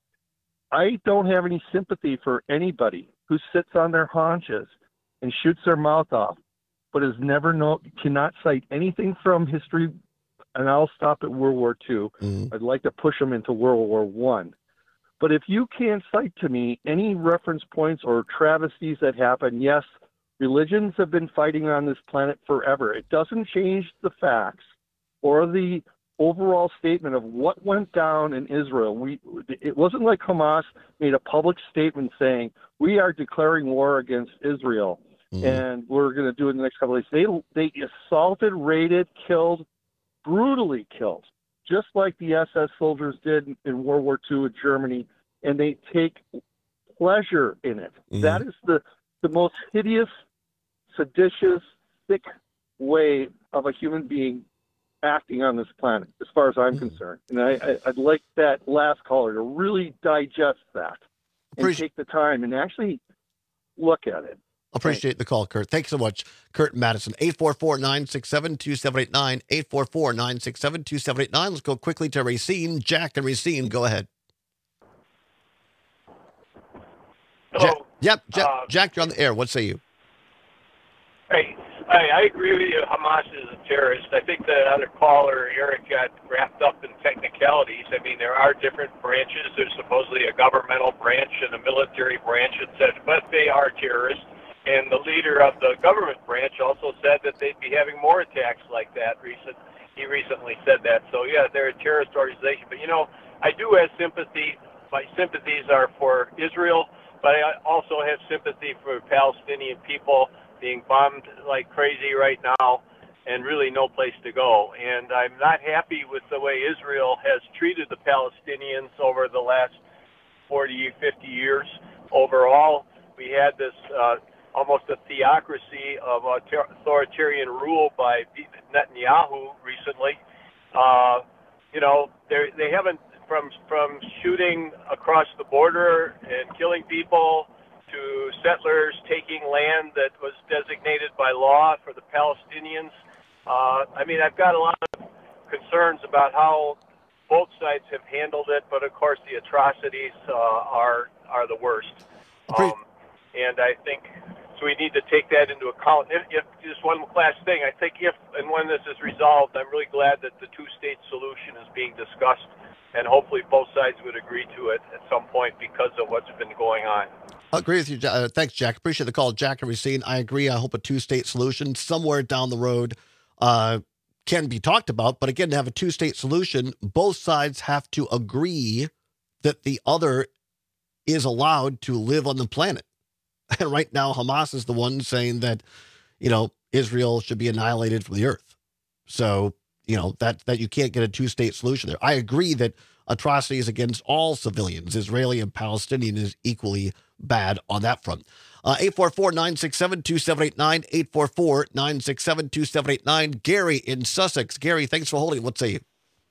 I don't have any sympathy for anybody who sits on their haunches and shoots their mouth off, but has never know cannot cite anything from history. And I'll stop at World War Two. Mm-hmm. I'd like to push them into World War One. But if you can't cite to me any reference points or travesties that happen, yes, religions have been fighting on this planet forever. It doesn't change the facts or the overall statement of what went down in Israel. We, it wasn't like Hamas made a public statement saying, we are declaring war against Israel, mm-hmm. and we're going to do it in the next couple of days. They, they assaulted, raided, killed, brutally killed, just like the S S soldiers did in World War Two in Germany, and they take pleasure in it. Mm-hmm. That is the, the most hideous, seditious, sick way of a human being acting on this planet, as far as I'm mm-hmm. concerned. And I, I, I'd like that last caller to really digest that and Appreciate- take the time and actually look at it. Appreciate the call, Kurt. Thanks so much, Kurt Madison. eight four four, nine six seven, two seven eight nine, eight four four, nine six seven, two seven eight nine. Let's go quickly to Racine. Jack and Racine, go ahead. Jack, yep, Jack, uh, Jack, you're on the air. What say you? Hey, I, I agree with you. Hamas is a terrorist. I think the other caller, Eric, got wrapped up in technicalities. I mean, there are different branches. There's supposedly a governmental branch and a military branch, et cetera, but they are terrorists. And the leader of the government branch also said that they'd be having more attacks like that. Recent, he recently said that. So, yeah, they're a terrorist organization. But, you know, I do have sympathy. My sympathies are for Israel, but I also have sympathy for Palestinian people being bombed like crazy right now and really no place to go. And I'm not happy with the way Israel has treated the Palestinians over the last forty, fifty years. Overall, we had this uh, almost a theocracy of authoritarian rule by Netanyahu recently. Uh, you know, they they haven't, from from shooting across the border and killing people to settlers taking land that was designated by law for the Palestinians. Uh, I mean, I've got a lot of concerns about how both sides have handled it, but of course the atrocities uh, are are the worst. Um, and I think so we need to take that into account. If, if just one last thing, I think if and when this is resolved, I'm really glad that the two-state solution is being discussed, and hopefully both sides would agree to it at some point because of what's been going on. I agree with you. Uh, thanks, Jack. Appreciate the call, Jack and Racine. I agree. I hope a two-state solution somewhere down the road uh, can be talked about. But again, to have a two-state solution, both sides have to agree that the other is allowed to live on the planet. And right now, Hamas is the one saying that, you know, Israel should be annihilated from the earth. So, you know, that, that you can't get a two-state solution there. I agree that atrocities against all civilians, Israeli and Palestinian, is equally bad on that front. Uh, eight four four, nine six seven, two seven eight nine, eight four four, nine six seven, two seven eight nine. Gary in Sussex. Gary, thanks for holding. What say you?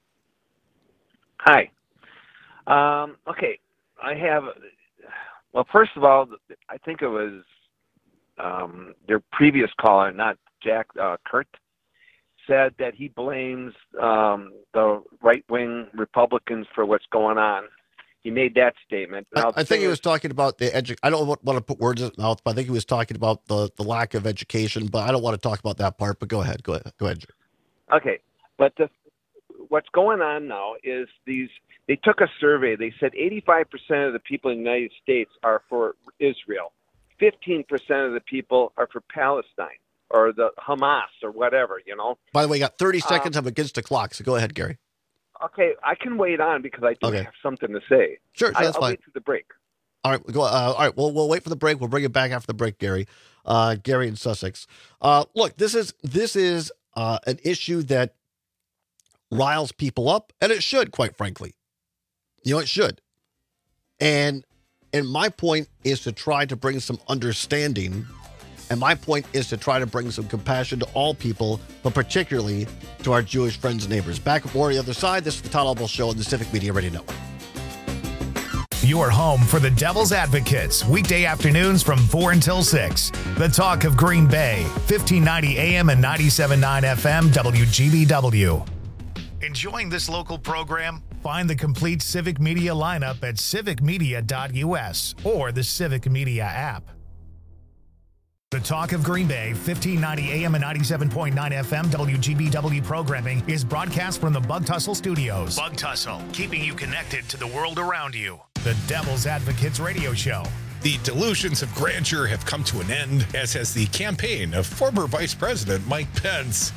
Hi. Um, okay. I have, well, first of all, I think it was um, your previous caller, not Jack, uh, Kurt, said that he blames um, the right-wing Republicans for what's going on. He made that statement. Now, I, I think he was talking about the edu- I don't want, want to put words in his mouth, but I think he was talking about the, the lack of education. But I don't want to talk about that part. But go ahead. Go ahead. Go ahead. Okay. But the, what's going on now is these. They took a survey. They said eighty-five percent of the people in the United States are for Israel. fifteen percent of the people are for Palestine or the Hamas or whatever, you know. By the way, you got thirty seconds. Um, I'm against the clock. So go ahead, Gary. Okay, I can wait on because I do okay. have something to say. Sure, I, that's I'll fine. wait through the break. All right, go. Uh, all right, well, we'll wait for the break. We'll bring it back after the break, Gary. Uh, Gary in Sussex. Uh, look, this is this is uh, an issue that riles people up, and it should, quite frankly. You know, it should. And and my point is to try to bring some understanding. And my point is to try to bring some compassion to all people, but particularly to our Jewish friends and neighbors. Back with more on the other side. This is the Todd Albo Show on the Civic Media Radio Network. Your home for the Devil's Advocates, weekday afternoons from four until six. The talk of Green Bay, fifteen ninety A M and ninety-seven point nine F M, W G B W. Enjoying this local program? Find the complete Civic Media lineup at civic media dot U S or the Civic Media app. The Talk of Green Bay, fifteen ninety A M and ninety-seven point nine F M, W G B W programming is broadcast from the Bug Tussle Studios. Bug Tussle, keeping you connected to the world around you. The Devil's Advocates Radio Show. The delusions of grandeur have come to an end, as has the campaign of former Vice President Mike Pence.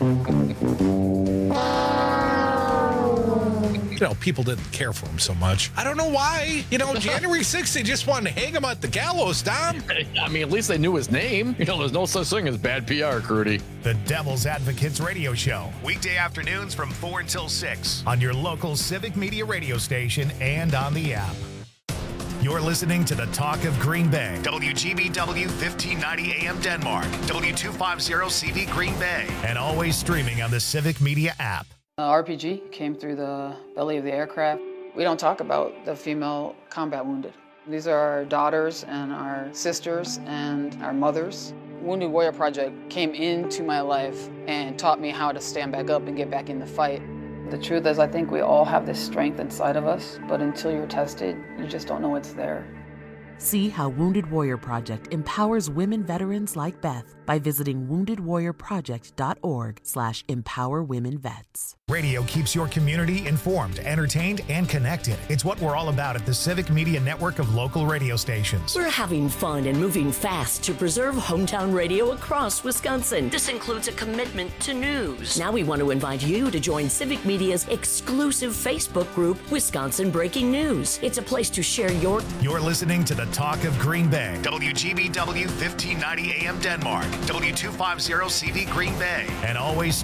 You know, people didn't care for him so much. I don't know why. You know, January sixth, they just wanted to hang him at the gallows, Dom. I mean, at least they knew his name. You know, there's no such thing as bad P R, Crudy. The Devil's Advocates Radio Show. Weekday afternoons from four until six on your local Civic Media radio station and on the app. You're listening to the Talk of Green Bay. W G B W fifteen ninety A M Denmark. W two fifty C V Green Bay. And always streaming on the Civic Media app. Uh, R P G came through the belly of the aircraft. We don't talk about the female combat wounded. These are our daughters and our sisters and our mothers. Wounded Warrior Project came into my life and taught me how to stand back up and get back in the fight. The truth is, I think we all have this strength inside of us, but until you're tested, you just don't know it's there. See how Wounded Warrior Project empowers women veterans like Beth by visiting wounded warrior project dot org slash empower women vets. Radio keeps your community informed, entertained, and connected. It's what we're all about at the Civic Media Network of local radio stations. We're having fun and moving fast to preserve hometown radio across Wisconsin. This includes a commitment to news. Now we want to invite you to join Civic Media's exclusive Facebook group, Wisconsin Breaking News. It's a place to share your... You're listening to the Talk of Green Bay. W G B W fifteen ninety A M Denmark. W two fifty C V Green Bay. And always